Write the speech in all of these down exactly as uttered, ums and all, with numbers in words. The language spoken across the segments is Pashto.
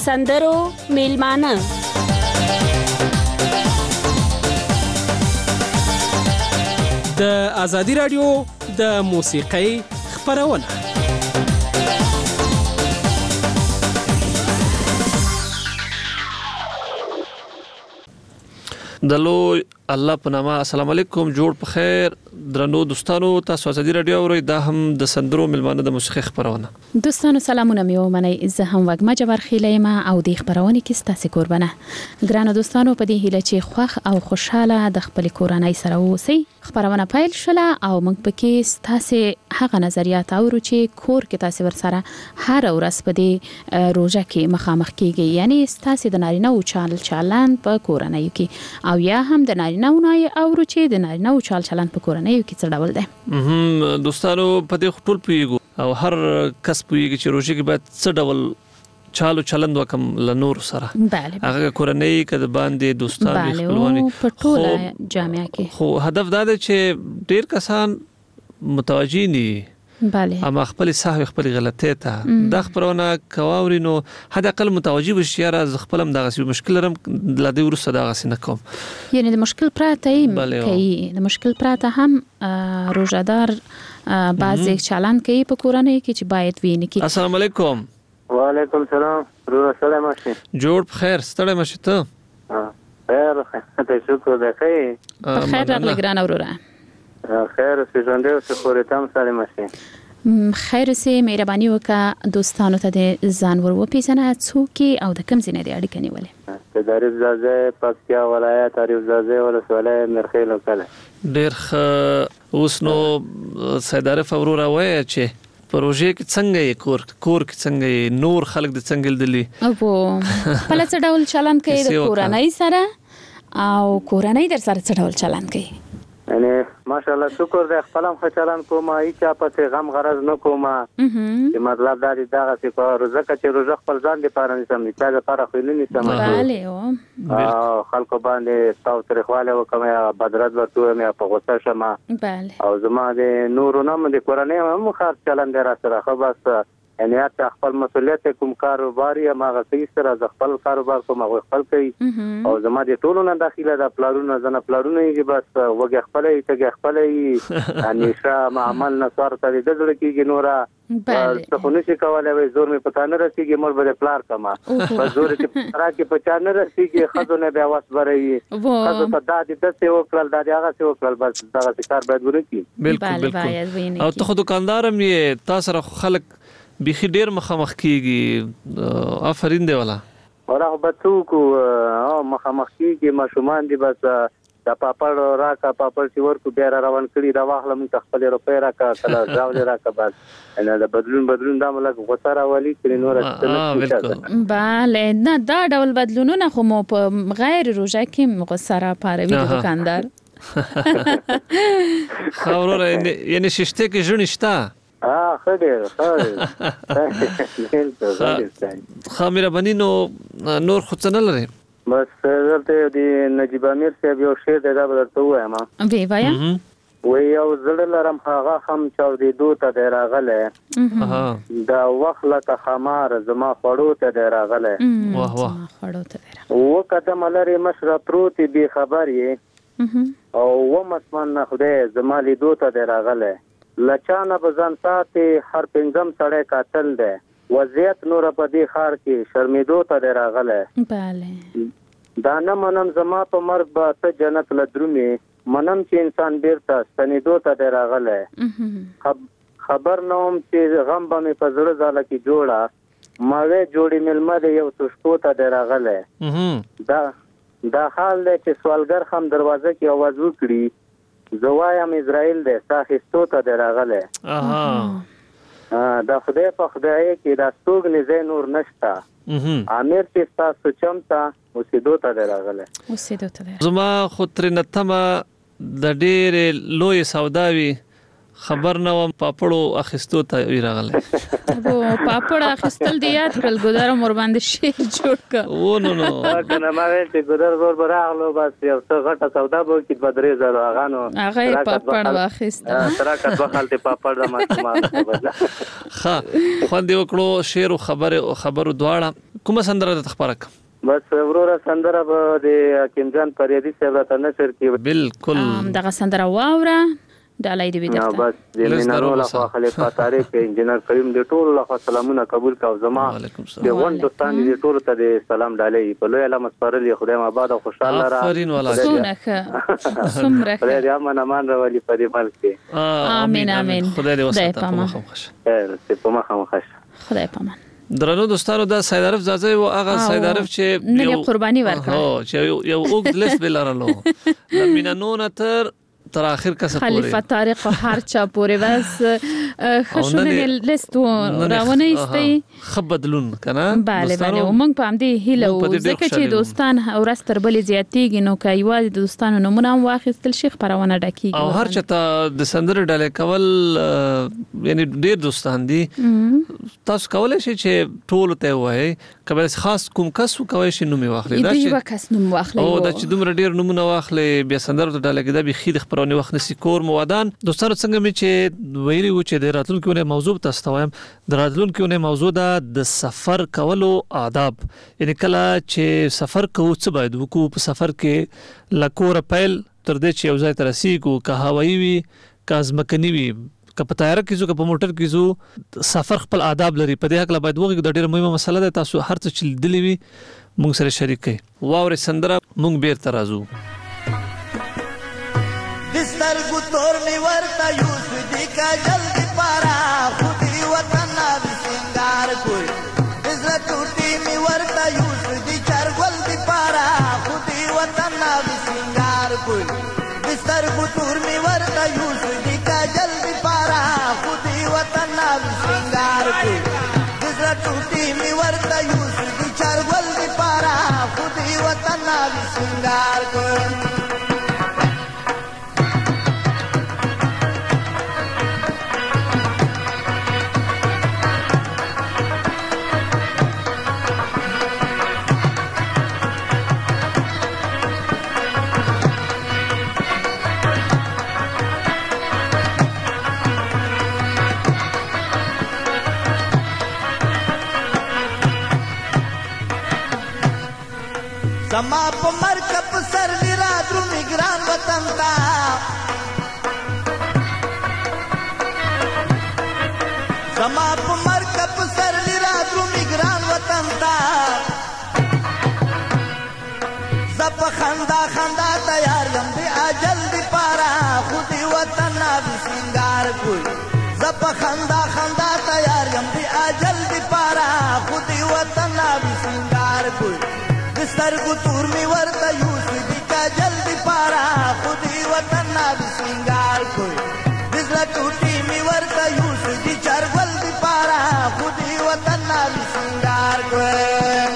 سندرو میلمانه د ازادي رادیو د موسیقۍ خپرونه. دلو الله په نامه. السلام علیکم، جوړ په خیر درنو دوستانو. تاسو ازادي رادیو اورئ، دا هم د سندرو میلمانه د موسیقۍ خپرونه. دوستانو سلامونه مې ومنئ. زه هم وږمه جبار خیلی یم او د خپرونې کې ستاسو قربانه. ګرانو دوستانو، په دې هیله چې خوښ او خوشاله د خپل کورنۍ سره اوسئ. خپرونه پیل شوله او موږ پکې ستاسو هغه نظریات اورو چې کور کې تاسو ورسره هر ورځ په دې روزه کې مخامخ کیږي، یعنی ستاسو د نارینه او چال چلن په کورنۍ کې، او یا هم د نارینه او نای اورو چې د نارینه او چال چلن په کورنۍ کې څه ډول دی. دوستانو په دې ټول پوهیږو او هر کس پوهیږي چې روزه کې باید څه ډول چالو چلند وکم له نور سره. بله هغه کورنۍ کده باندې دوستان خپلوانی په ټوله جامعه کې. خو هدف دا دی چې ډیر کسان متوجي ني بله اما خپل صاحب خپل غلطی ته د خبرونه کواوري، نو حد اقل متوجي وشي را ز خپلم دغه مشکل رم لدی ورسره دغه سینه کوم، یعنی د مشکل پراته ای کوي، د مشکل پراته هم روزادار بعضی چلند کوي په کورنۍ کې چې باید ویني کی. السلام علیکم. وعلیکم السلام. روزه سلام ماشي. جوړ بخیر، ستړی ماشي ته؟ ها خیر، ته شکر ده خیر. خیر راغلی ګران وروره. خیر اوسې ژوندی اوسې خورې تم سالم ماشي. خیر اوسې، مهرباني وکړه دوستانو ته د ځان ور وپېژنه، څوک او د کوم ځای نه دې اړیکه نیولې؟ د دریف زازه پکتیا ولایت دریف زازه ولسوالۍ مرخیل وکړه. ډېر ښه. اوس نو سید عارف وروره وایي چې پروژه کې څنګه یې کور کور کې څنګه یې نور خلک د څنګه لیدلی او په پله څه ډول چلند کوي د کورنۍ سره او کورنۍ در سره څه ډول چلند کوي؟ یعنی ماشاءالله شکر دې خپلم ښه چلند کوم، هیڅ پسې غم غرض نه کوم، چې مطلب دا دی دغه څه په روزه کې چې روزه خپل ځان لپاره نیسم، چې لپاره خو نه نیسم. بله او خلکو باندې تاو تاریخواله وکم یا بدرت ورته مې په غوسه شم. بله او زما د نورو نام د کورنۍ هم خاص چلند را سره خو بس یعنی حتی خپل مسؤلیت کوم کاروباري ما غسي سره ز خپل کاروبار کوم او خپل کوي، او زما د ټولو نه داخله د پلانونو زنه پلانونه یې بس وګ خپلې ته خپلې یعنی شا معامل نه سره ته د ځل کېږي نورا څه خو نشي کولای، وي زور مې پتا نه رسیږي مر به پلار کما په زور کې را کې پچا نه رسیږي، خزونه بیا واس بري خزو ته د دې څه وکړل د هغه څه وکړل، بس دا کار باید ورکی. بالکل بالکل. او ته خود دکاندارم یې تاسو سره خلک بيخي ډیر مخامخ کیږي، آفرین دی والا ولا بچو کو او مخامخ کیږي ماشومان دی، بس د پاپړ راکا پاپړ چې ورکو بیا روان کړي دا واخله مونږ خپل روپې راکا کله ځاول راکا، بس نه د بدلون بدلون دا ملک غوسره والی کړي نور څه. بله نه دا ډول بدلونونه خو مو په غیر روزه کې غوسره پاروي د دکاندار. خبره یعنی ششته کې ژوند شته. اه خدای خدای خامره بنی نو نور خو څه نه لري، بس درته دی نجیب امیر صاحب یو شعر دا درته وایم. وی وایا وی یو زړه لرم هغه هم چاو دی دوته دی راغله دا وخت خمار زما خړو ته دی راغله. واه واه خړو ته دی و قدم لري مشره پروت بي خبر یې او و مسمن نه خدای زما لی دوته دی راغله. لچانه بزن ساتي هر پنځم سړی قاتل دی، وضعیت نور په دې خار کې شرمېدو ته دی راغله. بله دا نه منم زما په مرګ به ته جنت لدرومي، منم چې انسان بیرته ستنېدو ته دی راغله. خبر نه وم چې غم به مې په زړه ځاله کې جوړه، ماوې جوړې مېلمه دی یو تشکو ته دی راغله. دا دا حال دی چې سوالګر هم دروازه کې आवाज وکړي، زوایم اسرائیل دی ساخستو ته دی راغله. اها دا خدای په خدای کې دا ستوګ نه نور نشتا، امیر چې تاسو چمتا اوسېدو ته دی راغله. اوسېدو ته دی زما خو تر نتمه د ډېر لوی سوداوي خبر نه وم پاپړو اخستو ته راغله. وو پاپړ اخستل دی یاد کړل ګودر مور باندې شي جوړ کا و نو نو کنه ما ویل چې ګودر ور براغلو بس یو څه غټه سودا به کې بدرې زره غانو هغه پاپړ واخست تراکت بخالته پاپړ د ما بدلا ها خو دې وکړو شعر او خبره خبرو دواړه کومه سندره د خبرک بس ورور سندره به د حکیم جان پریدي صاحب ته نشر کې بالکل دغه سندره واوره ډالای دی نو درته بس د مینانو له خلیفہ طارق انجنیر کریم د ټول له سلامونه قبول کا زما د وان دوستان دي ټول ته د سلام ډالې په لوی علامه سپارلی خدای ما آباد او خوشاله را آفرین ولا سونخه سمره خدای دې امن امان راولي په دې ملک کې امين امين خدای دې وساته په مخه خوش خیر ته په مخه خوش خدای پامان درنو دوستانو دا سید عارف زازه او هغه سید عارف چې نه قرباني ورکړه هو چې یو اوګ لیست بلارلو د مینانو تر تر اخر کسه پورې خلیفہ طارق هر چا پورې بس خشونه لیست راونه ایستي خبدلون کنه bale bale ومنګ په امدې هیله ځکه چې دوستان ورس تر بل زیاتېږي نو کوي واده دوستانو نمونه واخیستل شي خبرونه ډکیږي او هر چا د سندر ډاله کول یعنی ډیر دوستان دي تاسو کولای شئ چې ټول ته وایي کبه خاص کوم کس کوي شي نومي واخلي دا چې کس نوم واخلي او دا چې دومره ډیر نمونه واخلي بیا سندر ډاله کې دا به خید خبرونه وخت نسی کور موادان دوستانو څنګه می چې ویلي و چې د راتلونکو موضوع تاسو ته وایم د راتلونکو موضوع دا د سفر کولو آداب یعنی کله چې سفر کوو څه باید وکړو په سفر کې لکور پیل تر دې چې یو ځای ته رسیږو که هوایي وي که ځمکني وي که په طیاره کې زو که په موټر کې زو سفر خپل آداب لري په دې حق لا باید وګورئ د ډیره مهمه مسله ده تاسو هر څه چې لیدلی وي موږ سره شریک کړئ واورې سندره موږ بیرته راځو دستر گتور می ورتا یوس دی کا جلدی پارا خودی وطن اب سنگار کوئی دزر ٹوٹی می ورتا یوس دی چرگل دی پارا خودی وطن اب سنگار کوئی دستر گتور می ورتا یوس دی کا جلدی پارا خودی وطن اب سنگار کوئی دزر ٹوٹی می ورتا یوس دی چرگل دی پارا خودی وطن اب سنگار کوئی زما په مرکب سر لرا درو میګران وطن تا زما په مرکب سر لرا درو میګران وطن تا زپ خندا خندا تیار یم دی اجل دی پارا خودی وطن اب سنگار کوئی زپ خندا خندا تیار یم دی اجل دی پارا خودی وطن اب سنگار کوئی دستر گتور می ورتا یوس دی کا جلدی پارا خودی وطن اب سنگار کوئی دزلا ٹوٹی می ورتا یوس دی چرگل دی پارا خودی وطن اب سنگار کوئی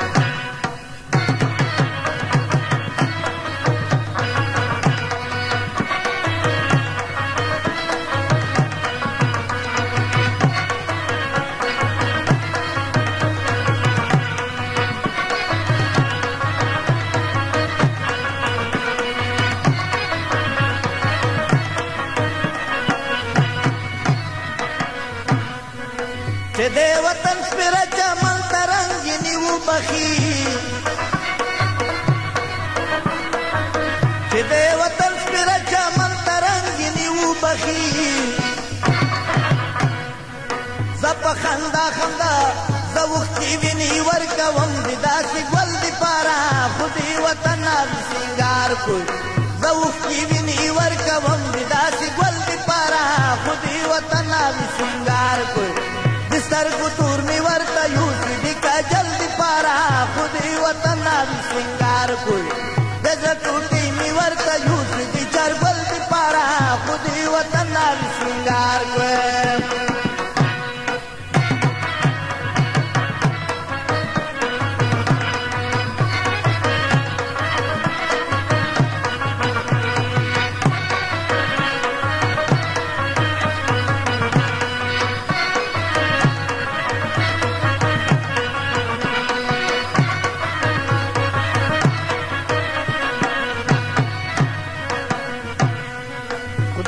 چې د وطن سپر چمن ترنګ نیو بخي چې د وطن سپر چمن ترنګ نیو بخي زپ خندا خندا زوختي ویني ورکوم د داسې ګل دی پارا خودي وطن اب سنگار کوئی زوختي ویني ورکوم د داسې ګل دی پارا خودي وطن اب سنگار کوئی دستر گتور می ورتا یوس دی کا جلدی پارا خودی وطن اب سنگار کوئی دزر ٹوٹی می ورتا یوس دی چربل دی پارا خودی وطن اب سنگار کوئی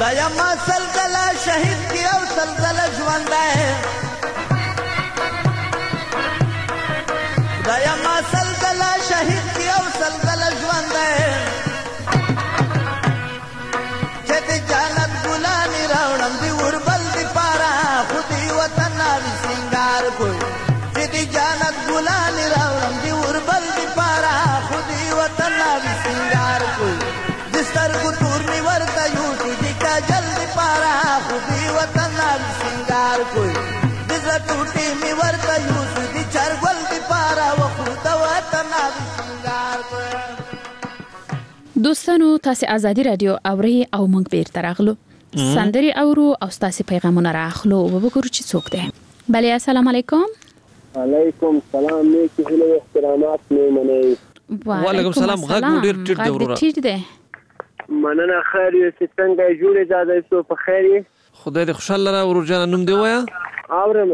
دایم سلسله شهید کی او سلسله ژوندی دایم سلسله شهید کی او سلسله ژوندی چې د جنت ګلانی راوړم دی وربل دی پارا خو دی وطن وی سنگار کوي چې د جنت ګلانی راوړم دی وربل دی پارا خو دی وطن وی سنگار کوي د سترګو تور می ورته یو دی کا جلدی پارا خو دی وطن وی سنگار کوي د زړه ټوټي می ورته یو دی چرګل دی پارا و خو د وطن وی سنگار کوي. دوستانو تاسو ازادي رادیو اوري او موږ بیرته راغلو سندري اورو او تاسو پیغامونه راخلو او وګورو چې څوک دی. بله السلام علیکم. علیکم سلام نیکی هیله احترامات مې منئ. وعلیکم السلام. غږ مو ډېر ټیټ دی وروره. ټیټ دی. مننه خیر یو چې څنګه جوړې زاده سو په خیر یې. خدای دې خوشاله لره ورور جان. نوم دی وایا؟ اورم.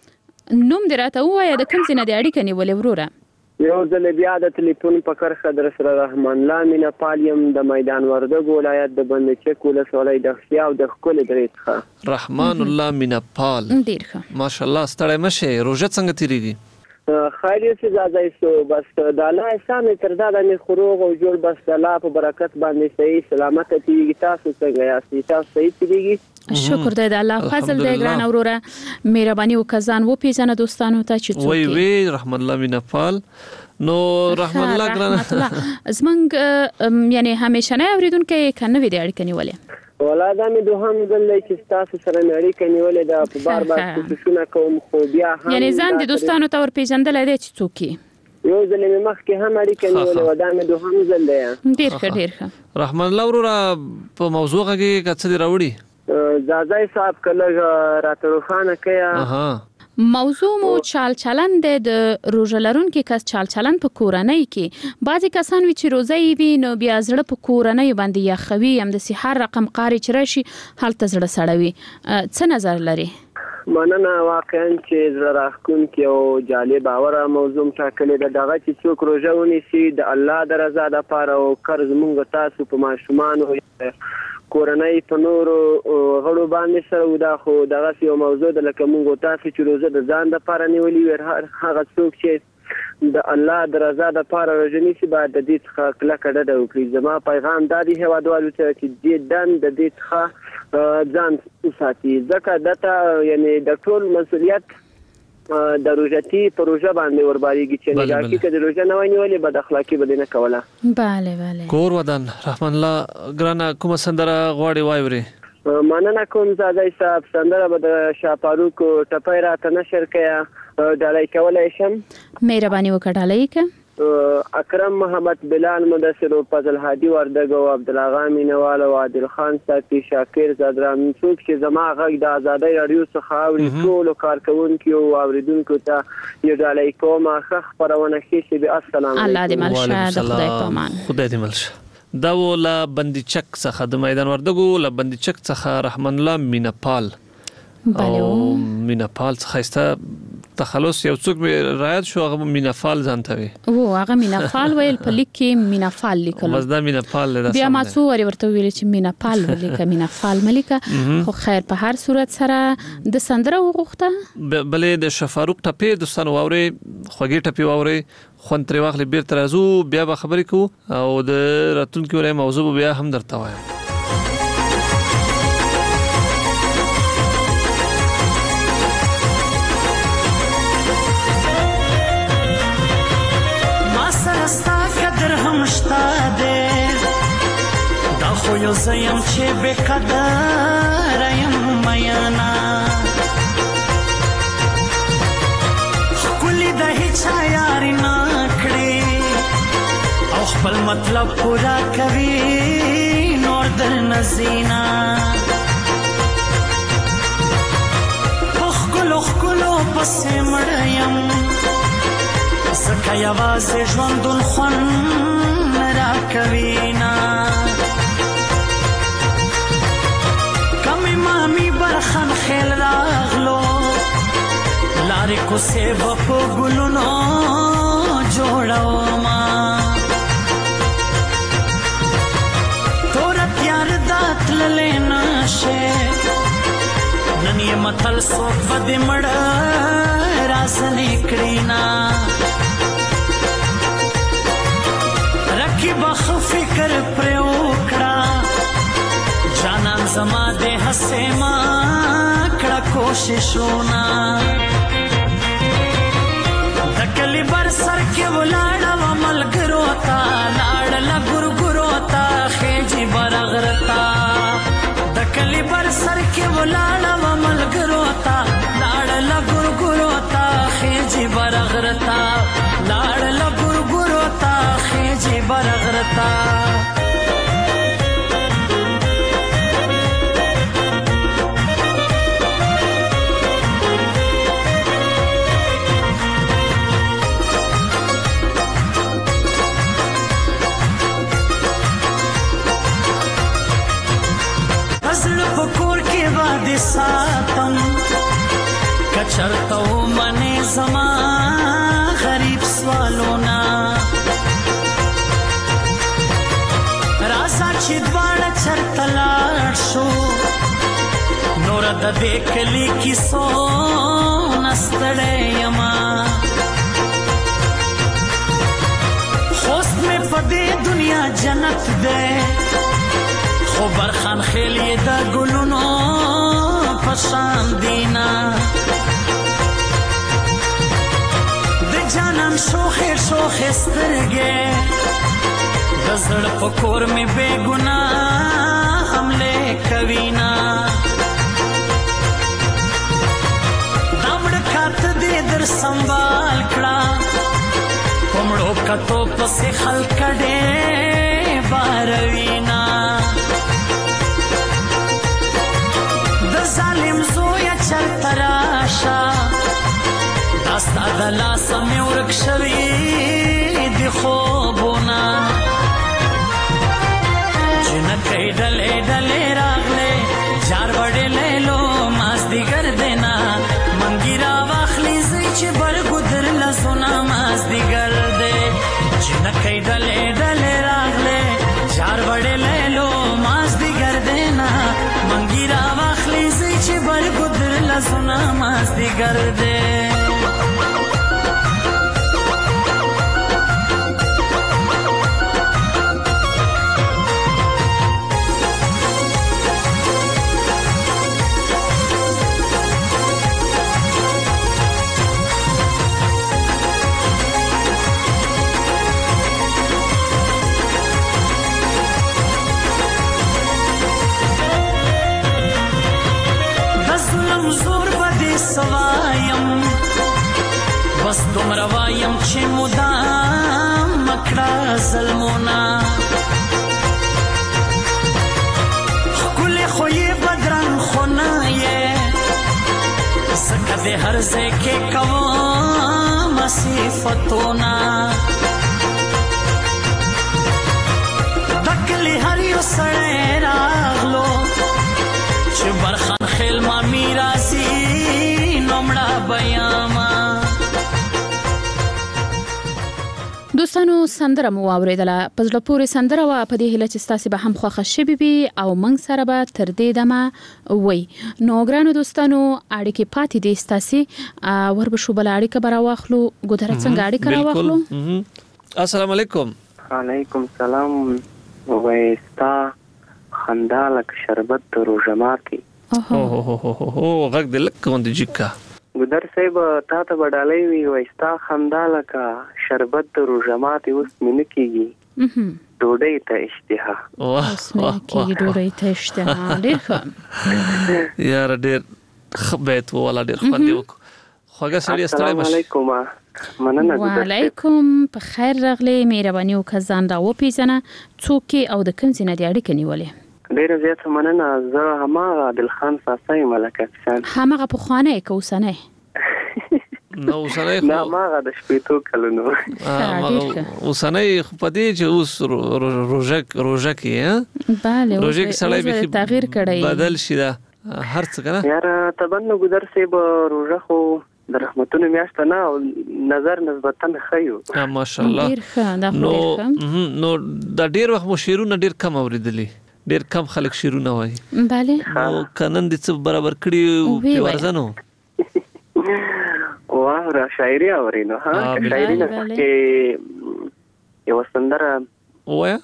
نوم دې راته ووایه د کوم ځای نه دې اړیکه نیولې وروره؟ یو ځل بیا د ټلیفون په کرښه در سره رحمان الله مینه پال یم د میدان وردګ ولایت د بندچک ولسوالۍ د خیا او د ښکلې درې څخه. رحمان الله مینه پال. ډېر ښه. ماشاءالله ستړی مه شئ. روژه څنګه تېرېږي؟ خیر یو چې زاده سو بس د الله احسان تر دا د مې خروغ او جوړ بس د الله په برکت باندې صحیح سلامت تېرېږي. تاسو څنګه یاست؟ تاسو صحیح تېرېږي؟ شکر دی د الله فضل دی ګران اوروره. مهرباني وکړه ځان وپېژنه دوستانو ته چې څوک وی وی رحمان الله مینه پال. نو رحمان الله ګران زمونږ یعنی همیشنی اوریدونکی که نوې دې اړیکه نیولې؟ ولا دا مې دوهم ځل دی چې ستاسو سره مې اړیکه نیولې ده. په بار بار کوششونه کوم خو بیا هم یعنی ځان دې دوستانو ته ورپېژندلی دی چې څوک یې؟ یو ځل مې مخکې هم اړیکه نیولې وه. دا مې دوهم ځل دی. ډېر ښه ډېر ښه. رحمان الله وروره په موضوع غږېږي که څه دې راوړي؟ زازای صاحب که لږ راته روښانه کړه. موضوع مو چال چلند دی د روژه لرونکي کس چال چلند په کورنۍ کې. بعضې کسان وي چې روزه یې وي نو بیا زړه په کورنۍ باندې یخوي همداسې هر رقم قارې چې راشي هلته زړه سړوي. څه نظر لري؟ مننه. واقعا چې زړه راښکونکې او جالب باوره موضوع ټاکلې ده. دغه چې څوک روژه ونیسي د الله د رضا دپاره او قرض مونږ تاسو په ماشومانو کورنۍ په نورو غړو باندې سره دا خو دغسې یو موضوع ده لکه مونږ تاسو چې روزه د ځان دپاره نیولي وي. هغه څوک چې د الله د رضا دپاره روژه نیسي باید د دې څخه کلکه ډډه وکړي. زما پیغام دا دی هېوادوالو ته چې جداً د دې څخه ځان وساتي ځکه دته یعنی د ټول مسؤلیت د روژتي په روژه باندې وربارېږي چې نګاکي که د روژه نه وای نیولې بد اخلاقي به دې نه کوله. بله بله. کور ودان رحمان الله ګرانه کومه سندره غواړې واورې؟ مننه کوم زادی صاحب. سندره به د شاپاروک ټپی راته نشر کړه ډالۍ کولی شم؟ مهرباني وکړه ډالۍ که. اکرم محمد بلال مدثر و فضل هادي وردګ او عبدالغا مینوال او عادل خان ساقي شاکر زادران څوک چې زما غږ د ازادۍ راډیو څخه اوري ټولو کارکوونکو او اوریدونکو ته یو ډالۍ کوم. ښه خپرونه ښه شي. السلام علیکم. الله دې مل شه. د خدای په امان. خدای دې مل شه. دا و له بندچک څخه د میدان وردګو له بندچک څخه رحمان الله مینه پال او مینه پال څخه ښایسته تخلص یو څوک رعایت شو هغه مینه فال ځان ته وي. او هغه مینه فال ویل په لیک کې مینه فال لیکلو. بس دا مینه فال ده. بیا ما څو وری ورته ویل چې مینه فال ولیکه مینه فال ملیکه. خو خیر په هر صورت سره د سندره وغوښته. بلې د شفاروق ټپې دوستانو واورئ خوږې ټپې واورئ خوند ترې واخلئ بیرته راځو بیا به خبرې کوو او د راتلونکي ورځې موضوع بیا هم درته وایم. خو یو زیم چې بے قدر یم میانا خکلی د هیچا یاری نکړي او خپل مطلب پورا کوي نور در نزینا خکلو خکلو پسې مړ یم زکه یوازې ژوندون خوند راکوي نه مامی برخان خیل راغلو لاری کو سیب پو گلونو جوڑاو ما تورا پیار دات للینا متل څوک به دې مړه رازنې کړي نه رقیبه ښه فکر پرې وکړه جانان زما دې هسې ما کړه کوششونه د کلي بر سر کې ولاړه وه ملګرو ته لاړله ګورګورو ته خېجي برغره ته د کلي بر سر کې ولاړه وه ملګرو ته لاړله ګورګورو ته خېجي برغره ته لاړله ګورګورو ته خېجي برغره ته دې ساتم کچرته ومنې زما غریب سوالونه راځه چې دواړه چرته لاړ شو نور د دې کلي کیسو نه ستړی یمه خوست مې په دې دنیا جنت دی خو برخان خیل یې د ګلونو پشان دینا د جانان شوخې شوخې سترګې د زړه په کور مې بې ګناه حملې کوینا دا مړکات دې در سنبال کړه په مړو کتو پسې خلک ډې باروینا ظالم زویا چرته راشه دا ستا د لاسه مې ورک شوي دي خوبونه جنکۍ ډلې ډلې راغلې جار وړې لیلو مازدیګر دینا منګي راواخلي زوی چې برګو در لاسونه مازدیګر دی جنکۍ ډلې ډلې راغلې جار وړې لیلو مازدیګر دینا منګي راواخلي زوی چې برګو در لاسونه مازدیګر دی سوایم بس دومره وایم چې مدام مکړه ظلمونه ښکلې خو یې بدرنګ خو نه یې ځکه د هر ځای کې کوم صفتونه د کلي هر یو سړی راغلو چې برخان خیل ما میراثي دوستانو سندره مو واوریدله په زړه پورې سندره وه په دې هیله چې ستاسې به هم خوښه شوې وي او موږ سره به تر دې دمه وي نو ګرانو دوستانو اړیکې پاتې دي ستاسې وربشو بله اړیکه به راواخلو ګودره څنګه اړیکه راواخلو السلام علیکم علیکم سلام وای ستا خندا لکه شربت د روژه ماتي اوه هو هو هو غږ دې لکه غوندې جګه ګودر صاحب تا ته به ډالۍ وي وای ستا خندا لکه شربت د روژه ماتي اوس مې نه کېږي ډوډۍ ته اشتها اوس مې نه کېږي ډوډۍ ته اشتها ډېر ښه یاره ډېر ښه بیت وواله ډېر خوند یې وکړو خوږه سړیه ستړی مه شي مننه وعلیکم په خیر راغلی مهرباني وکړه ځان را وپېژنه څوک یې او د کوم ځای نه دې اړیکه نیولې ډېره زیاته مننه زه هماغه عادلخان ساسا یم هلکه هماغه پخوانی که اوسنی نه اوسنی خو نه هماغه د شپېتو کلونو اوسنی خو په دې چې اوس روژه کې بله روژه کې سړی بیخي تغییر کړی بدل شي دا هر څه که نه یاره تبن نو ګودر صاحب روژه خو د رحمتونو میاشته نه او نظر نسبتا ښه یو ماشاءالله ډېر ښه دا خو ډېر ښه نو دا ډېر وخت مو شعرونه ډېر کم اورېدلي ډیر کم خلک شعرونه وایي. بله نو کنن دې څه برابر کړي په ورزنو واه را شاعري اورینو ها شاعري نه کې یو سندره وایا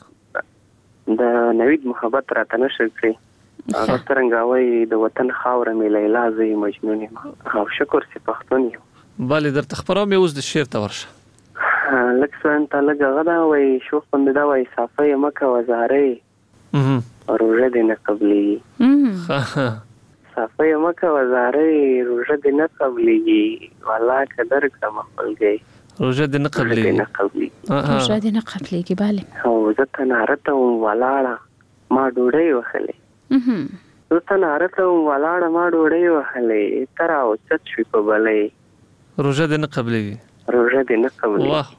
د نوید محبت راته نشر کړی هغه څنګه وایي د وطن خاور مې لیلا زې مجنون یم او شکر سي پښتون یم. بله درته خبرو مې اوس د شعر ته ورشه. لکه څنګه ته لږ غدا وایي شوخ بند دا وایي صافه مکه وزارې روزه دې نه قبلېږي صافه مکه وزارې روزه دې نه قبلېږي والله قدر کړم خپلګي روزه دې نه قبلېږي روزه دې نه قبلېږي. بله او زه تناره ته وم ولاړه ما ډوډۍ وخلې زه تناره ته وم ولاړه ما ډوډۍ وخلې ته راوچت شوې په بلۍ روزه دې نه قبلېږي روزه دې نه قبلېږي. واه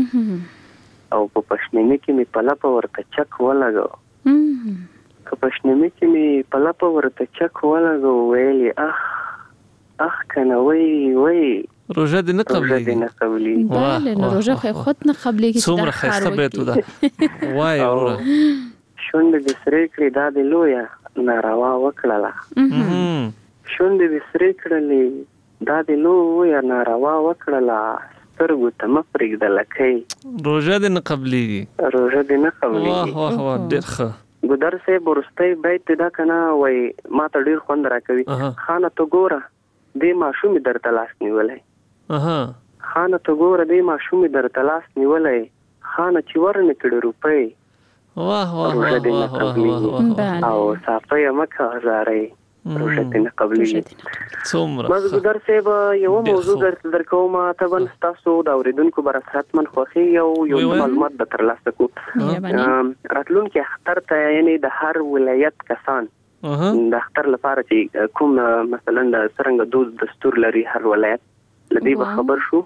واه او په پښنمي کې مې په لپه ورته چک ولګو که پښنمي کې مې په لپه ورته چک ولګو ویلې اخ اخ کنه وی وی روزه دې نه روزه دې نه قبلېږي. بله نو روزه خو خود نه قبلېږي. څومره ښایسته بیت و ده وای وروره شونډې دې سرې کړې دا دې لویه ناروا وکړله شونډې دې سرې کړلې دا دې لویه ناروا وکړله سترګو ته مه پرېږده لکۍ روزه دې نه قبلېږي روزه دې نه قبلېږي. واه واه واه ډېر ښه. ګودر صاحب وروستی بیت دا که نه وایي ما ته ډېر خوند راکوي خانه ته ګوره دې ماشومې درته لاس نیولی خانه ته ګوره دې ماشومې درته لاس نیولی خانه چې ورنه کړې روپۍ واه واه روزه دې نه قبلېږي. او صافه یې مکه هزارۍ روزه دې نه قبلېږي. څومره بس ګودر صاحب یوه موضوع درته درکوم طبعا ستاسو د اورېدونکو به حتمن خوښېږي او یو څه معلومات به ترلاسه کړو. راتلونکي اختر ته یعنې د هر ولایت کسان د اختر لپاره چې کوم مثلا د څرنګه دود دستور لري هر ولایت له دې به خبر شو.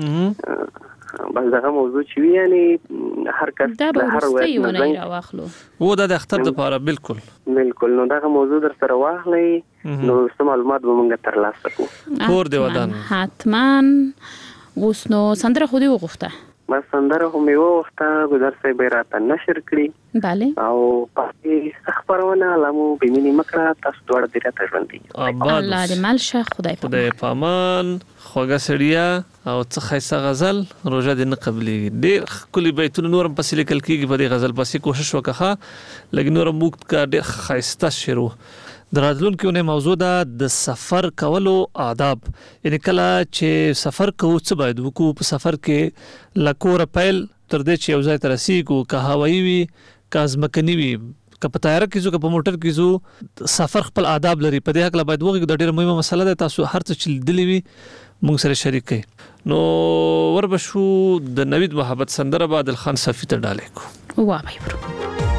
بس دغه موضوع چې وي یعنې هر کس دا به وروستۍ ونې راواخلو و دا د اختر دپاره بالکل بالکل نو دغه موضوع در سره واخلئ نو څه معلومات به موږ ترلاسه کړو. کور دې ودان حتما. اوس نو سندره خو دې وغوښته بس سندره خو مې وغوښته ګودر صاحب یې راته نشر کړي. بله او پاتې څه خپرونه الله مو بېمینې مه کړه تاسو دواړه دې راته ژوندي الله دې مل شه خدای خدای په امان خوږه سړیه او څه ښایسته غزل روژه دې نه قبلېږي. ډېر ښکلي بیتونه نور هم پسې لیکل کېږي په دې غزل پسې کوشش وکړه لږ نور هم اوږد کړه. ډېر ښایسته شعر و. د راتلونکي اونۍ موضوع ده د سفر کولو آداب. یعنې کله چې سفر کوو څه باید وکړو په سفر کې له کوره پیل تر دې چې یو ځای ته رسېږو که هوایي وي که ځمکني وي که په طیاره کې ځو که په موټر کې ځو سفر خپل آداب لري. په دې هکله باید وغږېږو دا ډېره مهمه مسله ده. تاسو هر څه چې لیدلي وي موږ سره شریک کړئ. نو وربه شو د نوید محبت سندره به عادل خان صافي ته ډالۍ کړو. وابه برو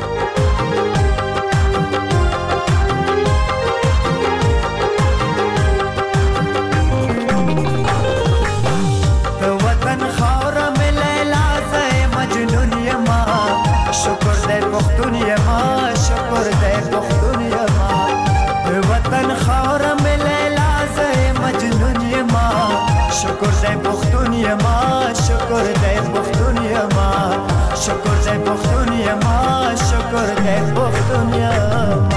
شکر دې پښتون یما شکر دې پښتون یما وطن خاور مې لیلا زې مجنون یما شکر دې پښتون یما شکر دې پښتون یما شکر دې پښتون یما شکر دې پښتون یما.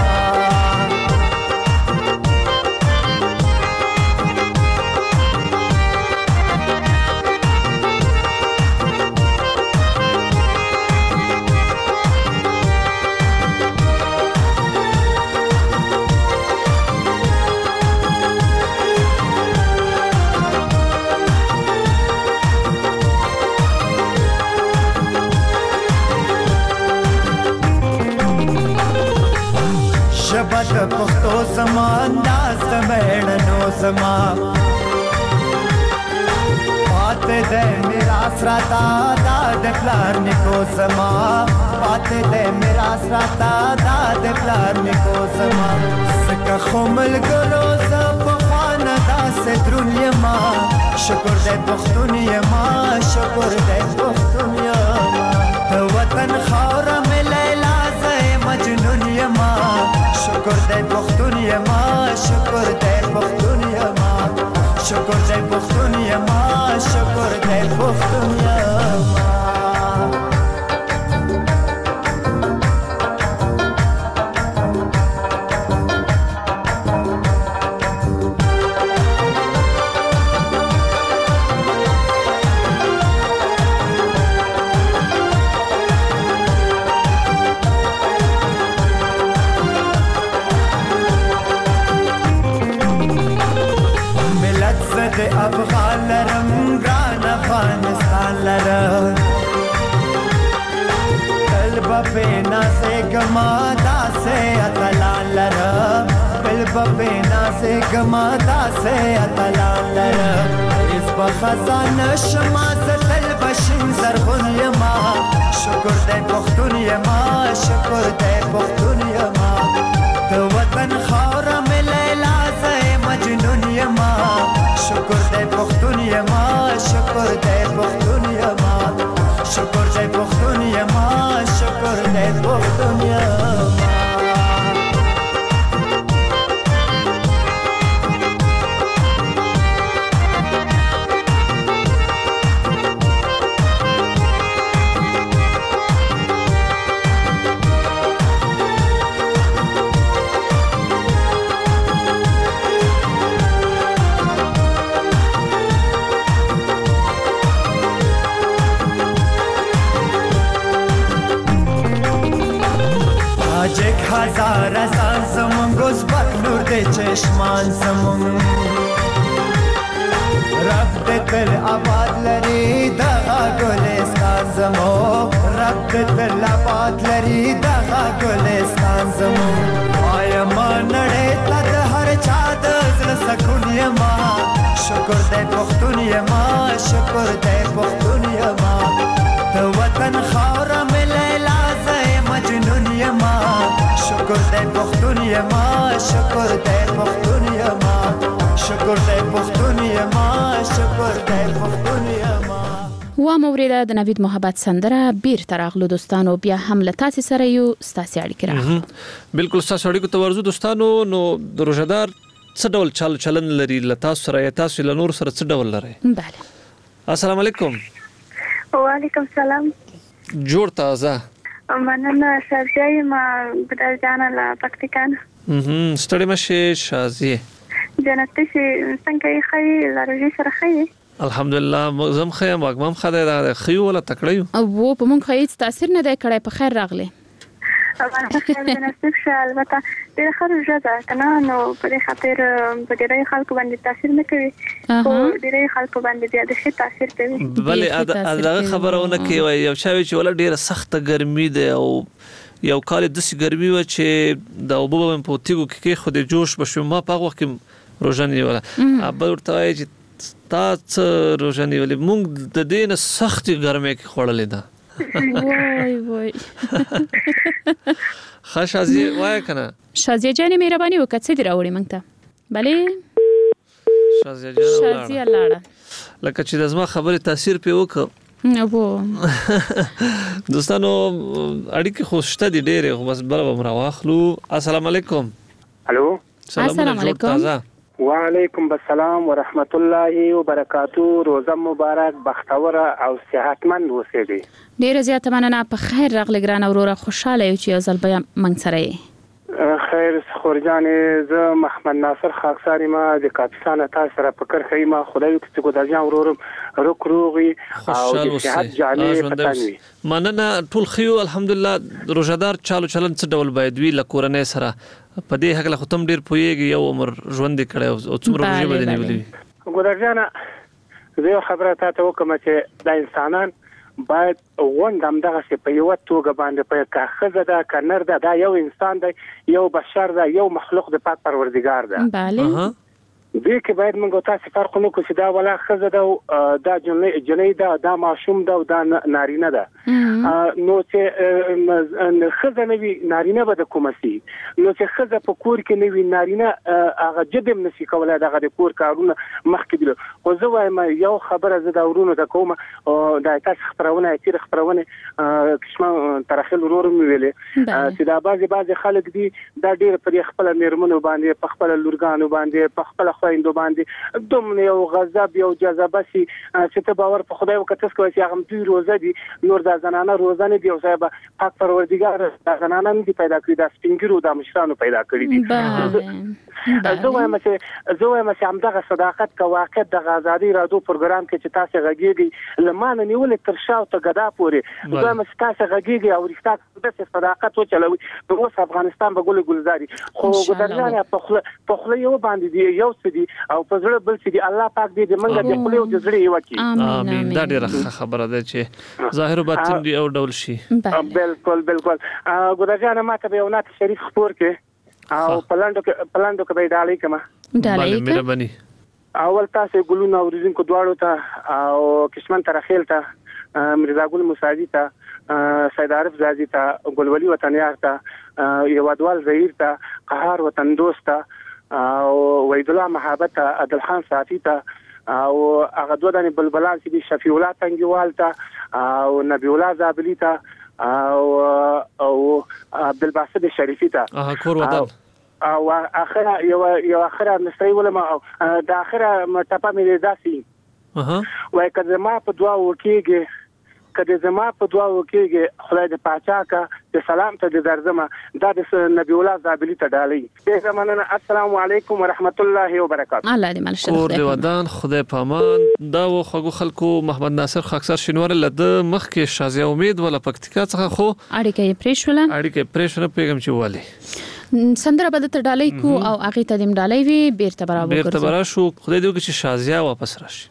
شبت پختو زما انداز د میړنو زما پاتې دې میراث راتا دا د پلار نیکو زما پاتې دې میراث راتا دا د پلار نیکو زما سکه خمل ګلو ز په خانه داسې درون یما شکر دې پښتون یما شکر دې پښتون یما وطن خاوره مې لیلا زې مجنون یما شکر دې پښتون یما شکر دې پښتون یما شکر دې پښتون یما شکر دې پښتون یما. کما داسه اتلان لرم بل ببه نازه کما داسه اتلان لرم از بخزان شما زتل بشین زرغون یما شکر دی پختون یما شکر دی پختون یما تو وطن خورم لیلا زی مجنون یما شکر دی پختون یما شکر دی پختون یما شکر دی پختون یما شکر دی پختون یما هزار ازان زمون گوز بک نور دی چشمان زمون رب دی دل آباد لری دغا گلستان زمون رب دی دل آباد لری دغا گلستان زمون آیا ما نڑی تد هر چا دزل سکون یما شکر دی پختون یما شکر دی پختون یما تو وطن خورم لیلا زی مجنون یما شکر دی پختون یما شکر دی پختون یما شکر دی پختون یما شکر دی پختون یما و موریده د نوید محبت سندره بیر تراغلو دوستانو بیا هم له تاسو سره یو ستاسو اړیکې راغلي بالکل ستاسو اړیکو ته ورزو دوستانو نو د روزدار څه ډول چل چلن لري له تاسو سره تاسو له نور سره څه ډول لري بله السلام علیکم وعلیکم السلام جوړ تازه مننه شازیه ما بدر جانا لا پکتیکان هم ستړي مشه شازیه جنت شي څنګه یې خی لارجی سره خی الحمدلله زم خیم واګمم خدای دا خيو ولا تکړیو او په مونږ هیڅ تاثیر نه دی کړی په خیر راغلی اما خیر جنت شي البته ډیر خرج ده کنه نو په خاطر په ډیرې خلکو باندې تاثیر نه کوي او ډیرې خلکو باندې د ښه تاثیر کوي بلې دا خبرونه کوي یو شاوي چې ولا ډیره سخت ګرمي ده او یو کال د سې ګرمي و چې د اوبو په تیګو کې خو د جوش بشو ما په وخت کې روزنی ولا ابل ورته چې تاسو روزنی ولې مونږ د دې نه سخت ګرمي کې خړلې ده وای وای خشازي وای کنه شازیه جانې مهرباني وکړه څه دی راوړې مونږ ته بلې شازیه جان شازیه لاړه لکه چې د زما خبره تاثیر په وکړ ابو دوستانو اړیکې خوشته دي ډېرې خو بس بل به راواخلو السلام علیکم الو السلام علیکم وعلیکم السلام ورحمت الله وبرکاتو روزه مبارک بختور او صحتمند اوسئ ډیره زیاته مننه په خیر راغلی ګران اوروره خوشاله یو چې یو ځل بیا منځ سره یې خیر خورجان ز محمد ناصر خاکساری ما د کاپیسان تاسو سره فکر خې ما خدای چې ګداجان ورورم روک روغي او د صحت جالي پتانوي مننه ټول خيو الحمدلله روزدار چالو چلن څه ډول باید وی لکورنې سره په دې حق له ختم ډیر پويږي یو عمر ژوند کړي او څومره روزي بدني ولي ګداجان زه خبره تاسو وکم چې د انسانان باید وندم دغه څه په یو توګه باندې په کاخذ ده کنر ده دا یو انسان دی یو بشر ده یو مخلوق د پاک پروردگار ده bale دې کې باید موږ تاسو فرق نو کوو چې دا ولا خزه ده دا جنې جنې ده دا ماشوم ده دا نارینه ده نو چې خزه نه وي نارینه به د کومسي نو چې خزه په کور کې نه وي نارینه هغه جدم نشي کولای دغه د کور کارونه مخکې دي خو زه وایم یو خبره زه دا ورونو د کومه دا تاسو خبرونه تیر خبرونه کښما ترخل ورور مې ویلې چې دا بعضي بعضي خلک دي دا ډېر پر خپل میرمنو باندې په خپل لورګانو باندې په خپل خويندو باندې دومره یو غضب یو جذبه سي چې ته باور په خدای وکړه چې هغه هم دوی روزه دي نور د زنانه روزه نه دی او صاحب پاک پروردگار د زنانه نه دی پیدا کړی د سپینګرو د مشرانو پیدا کړی دي زه وایم چې زه وایم چې همدغه صداقت کا واقع د آزادي رادیو پروګرام کې چې تاسو غږیږي لمانه نیول تر شاو ته غدا پوري زه وایم چې تاسو غږیږي او رښتا د صداقت وچلوي د اوس افغانستان په ګل ګلزاري خو ګدرځانه په خله په خله یو باندې دی یو سدي او په زړه بل سدي الله پاک دې موږ د خپل او د زړه یو کی امين. دا ډیره خبره ده چې ظاهر باطن دی او ډول شي. بالکل بالکل ګورجانه ما ته یو نات شریف خبر کې او پلاندو کې پلاندو کې به ډالۍ کما ډالۍ مهرباني اول تاسو ګلونه اوریدونکو دواړو ته او کشمن ترخیل ته مرزا ګل موساوي ته سید عارف زازي ته ګلولي وطنیار ته یوادوال زهیر ته قهار وطن دوست ته او وحید الله محبت عادل خان صافي ته او هغه دوه دنه بلبلان چې شفیع الله تنګیوال ته او نبی الله زابلی ته او او عبد الباسط شریفی ته اه کور وطن او اخره یو یو اخره مستری ولما د اخره ټپه مې داسي اها وای کله ما په دعا وکیږي کله زما په دعا وکیږي خدای دې پاچا کا د سلام ته د درځما دا د نبی الله زابلی ته ډالۍ دې زمانه. السلام علیکم ورحمت الله وبرکاته. الله دې مل شه کور دې ودان خدای پامان. دا و خو خلکو محمد ناصر خاکسار شینوار لده مخ کې شازیا امید ولا پکتیکا څخه خو اړیکې پریشوله اړیکې پریشوله پیغام چې والی سندره بده ته ډالۍ کو او هغه ته دیم ډالۍ وی بیرته برابر کړو بیرته برابر شو. خدای دې وکړي چې شازیا واپس راشي.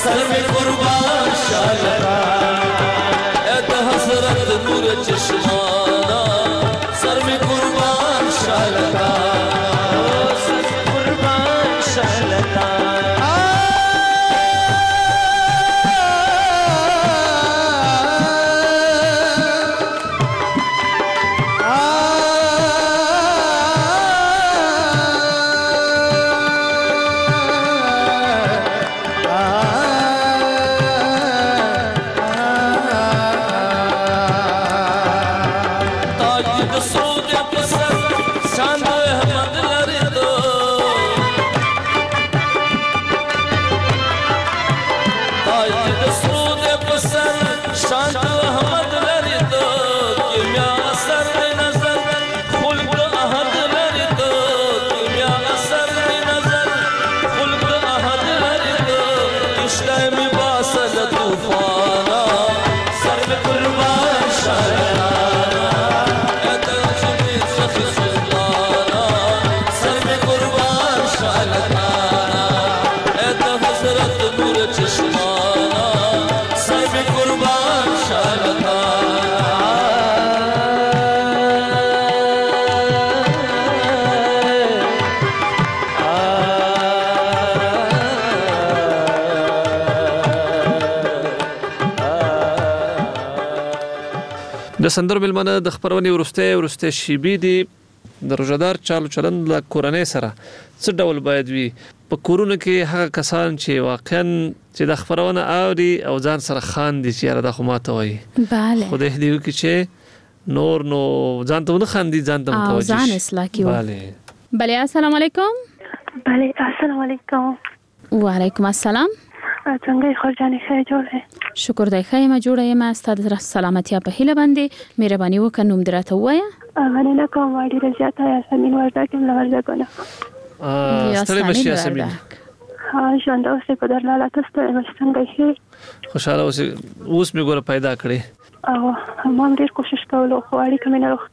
سر میں قربان شالتا اے حسرت نور چشمانا سر میں قربان شالتا سر میں قربان شالتا د سندرو ملمنه د خبرونې ورسته ورسته شیبي دي د روزدار چالو چلن له کورنۍ سره څه ډول باید وي په کورونو کې هغه کسان چې واقعا چې د خبرونه اوري او ځان سره خان دي چې را د خماته وي bale خو د دې یو کې چې نور نو ځان ته نه خاندي ځان ته متوجه ځان اصلاح کیو bale bale السلام علیکم bale السلام علیکم وعلیکم السلام څنګه خو جانې ښه جوړه شکر دی ښه ما جوړه یم ستاسو سلامتی په هیله باندې مهرباني وکړئ نوم دراته وایا مننه کوم ډیره زیاته یاسمین ورځکه ملور کنه ا ستړي مشي یاسمین ها ژوند اوسه په درلاله تاسو څنګه شي خوشاله اوسه اوس می ګوره پیدا کړی او ما ډیر کوشش کولو خو اړیکه مې نه روخ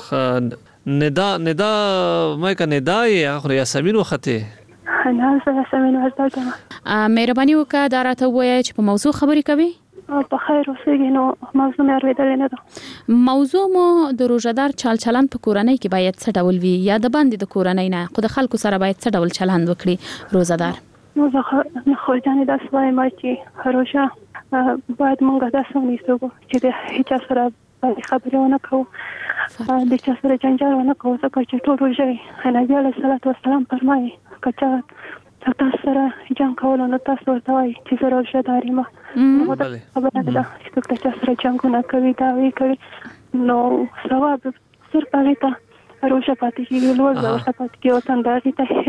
کېدل ندا ندا مې کنه ندا یې اخر یاسمین وخته نه زه یاسمین ورځکه مهرباني وکړه دا راته وایي چې په موضوع خبرې کوي په خیر اوسېږي نو موضوع مې اورېدل نه ده موضوع مو د روزدار چال چلن په کورنۍ کې باید څه ډول وي یا د باندې د کورنۍ نه خو د خلکو سره باید څه ډول چلند وکړي روزدار نو زه خو ځانې دا سوای ما چې هروشه باید مونږ دا سونیسو چې د هیڅ سره خبرې ونه کوو د چا سره جنجال ونه کوو ځکه چې ټول روزه نبی علیه الصلاۃ والسلام فرمایي کچا تاسو سره جنگ کول نو تاسو ورته وایي چې زه روزه دار یم نو دا خبره ده چې تاسو سره جنگ نه کوي دا وی کوي نو ثواب صرف هغه ته روزه پاتې کیږي نو ورته پاتې کیږي او څنګه ته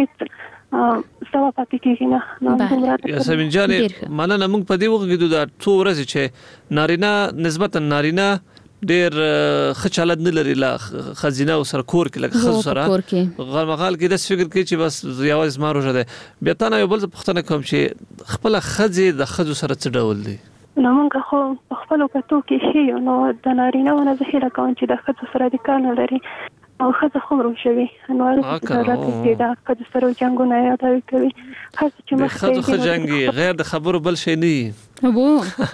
هیڅ ثواب پاتې کیږي نه یا سمین جانې مننه موږ په دې وخت کې دا څو ورځې چې نارینه نسبتا نارینه ډیر خچالت نه لري لا خزینه او سر کور کې لکه خزو سره غلمغال کې د فکر کې چې بس یواز ما روزه ده بیا تا نه یو بل پختنه کوم چې خپل خزې د خزو سره څه ډول دي نو موږ خو په خپل کتو کې شي نو د نارینه ونه زهیره کوم چې د خزو سره د کار نه لري او خزه خو روشوي نو راځي دا خزو سره جنگونه یا دا کوي خزه چې مخ خزو خ جنگي غیر د خبرو بل شي نه وو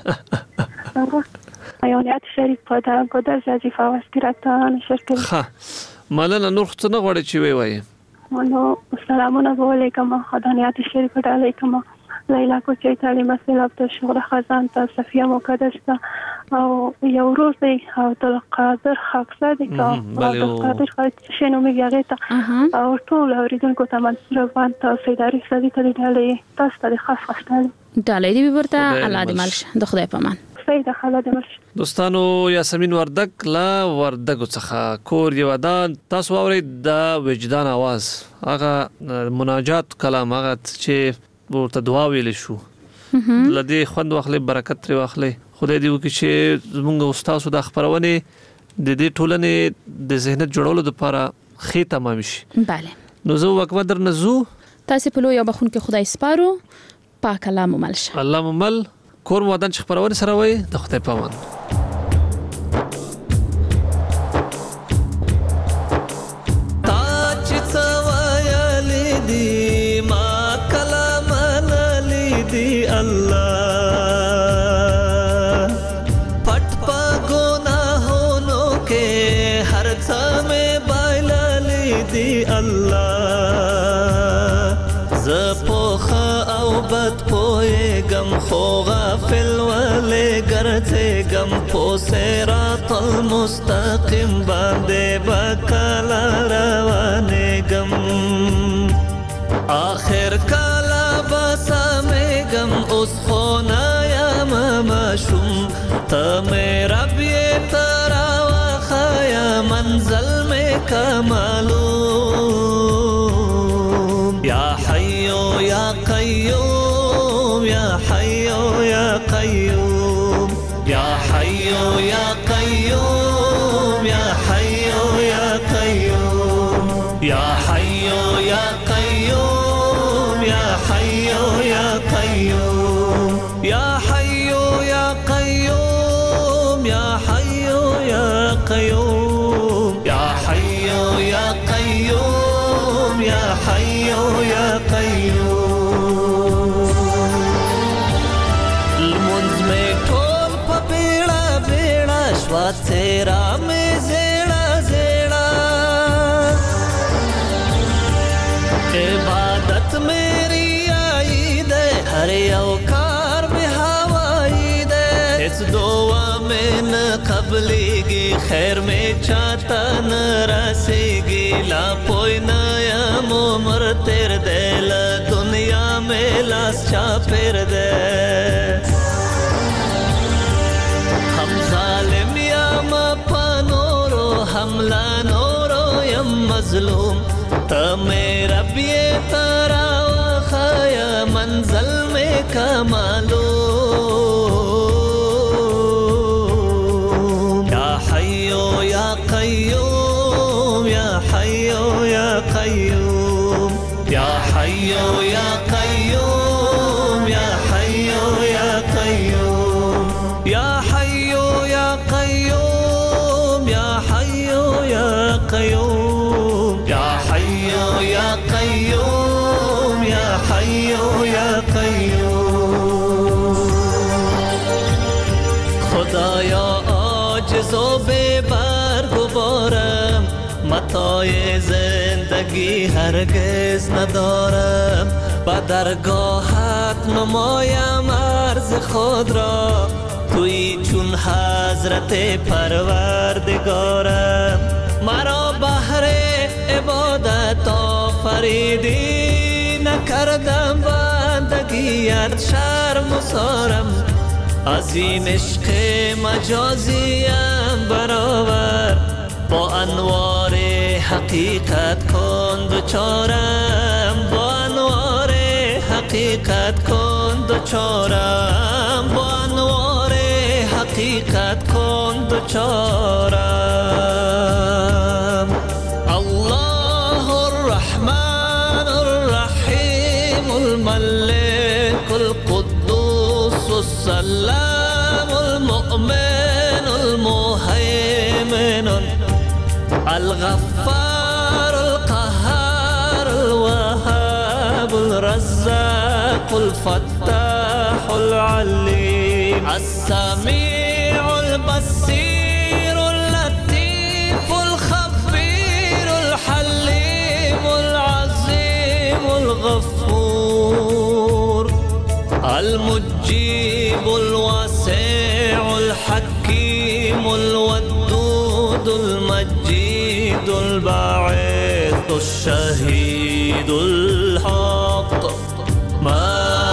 څنګه ایونیات شریف په دا ګودر ځي فواستراته نشر کوي ها مالنا نور څه نه غوړي چې وی وای نو سلامونه علیکم خدانیات شریف علیکم لیلا کو چې تعلیم سلام ته شغل خزان ته صفیه مقدس ته او یو روز دی او د قادر خاصه دي او قادر خاصه شنو میږي ته او ټول اوریدونکو ته منصور وان ته سیداری سړي ته ډالې تاسو ته خاص خاصه ډالې دی ورته الله دې مالش د خدای په امان دوستانو یاسمین وردک لا وردک څخه کور یو دان تاسو اورئ د وجدان आवाज هغه مناجات کلام هغه چې ورته دعا ویل شو لدی خوند واخلې برکت لري واخلې خدای دې وکړي چې زموږ استاد د خبرونه د دې ټولنې د ذهنیت جوړولو لپاره خې تمام شي bale نو زه وکړه در نزو تاسو په لوی بخون کې خدای سپارو پاک الله ممل شه الله ممل کور مودن چې خبرونه سره وای د خدای په امان تا چې څوایلې دي ما کلام نه لیدي الله الله زپوخه او بد پویگم خو غافل ولی گرزیگم پو صراط المستقیم باندې بکلا روانیگم آخر کلا بسامیگم اس خونایم مشوم تا میرا بیترا وخایا منزل میں کمالوم یا حیو یا قیوم یا حیو یا قیوم یا حیو یا قیوم یا حیو یا قیوم یا حیو یا قیوم یا حیو یا قیوم یا حیو یا قیوم یا حیو یا قیوم یا حیو یا قیوم یا حیو یا قیوم المنز میں ٹول پا بیڑا بیڑا شوا تیرا میں زیڑا زیڑا عبادت میری آئی دے ہر اوکار میں ہوائی دے اس دعا میں نہ قبلی گی خیر میں چاہتا نہ رسی گی لا پوئی نایم عمر تیر دے لا دنیا میں لاس چا پیر دے ہم ظالم یا مپا نورو ہم لا نورو یم مظلوم تا میرا بیے تارا وخایا منزل میں کمالوم یا حیو یا قیوم یا حیو یا قیوم یا حیو یا قیوم یا حیو یا قیوم یا حیو یا قیوم یا حیو یا قیوم یا حیو یا قیوم یا حیو یا قیوم خدایا عاجز و بے برگبارم متاع زندگی هرگز ندارم با درگاهت نمایم عرض خود را توی چون حضرت پروردگارم مرا بهر عبادت آفریدی نکردم بندگیت شرم و سارم از این عشق مجازیم برآور با انوار حقیقت کن دوچارم با انوار حقیقت کن دوچارم با انوار حقیقت کن دوچارم الله الرحمن الرحیم الملك القدوس السلام المؤمن المهيمن الغفار القهار الوهاب الرزاق الفتاح العليم السميع البصير اللطيف الخبير الحليم العظيم الغفور المجيب الواسع الحكيم الودود المجيد الباعث الشهيد الحق ما